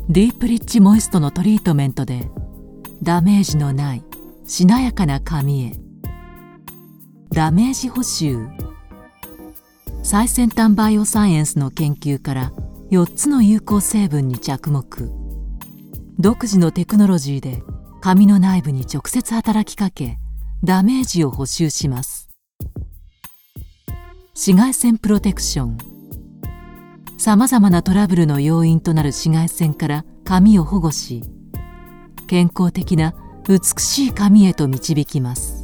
ディープリッチモイストのトリートメントでダメージのないしなやかな髪へ。ダメージ補修。最先端バイオサイエンスの研究から4つの有効成分に着目。独自のテクノロジーで髪の内部に直接働きかけダメージを補修します。紫外線プロテクション。さまざまなトラブルの要因となる紫外線から髪を保護し、健康的な美しい髪へと導きます。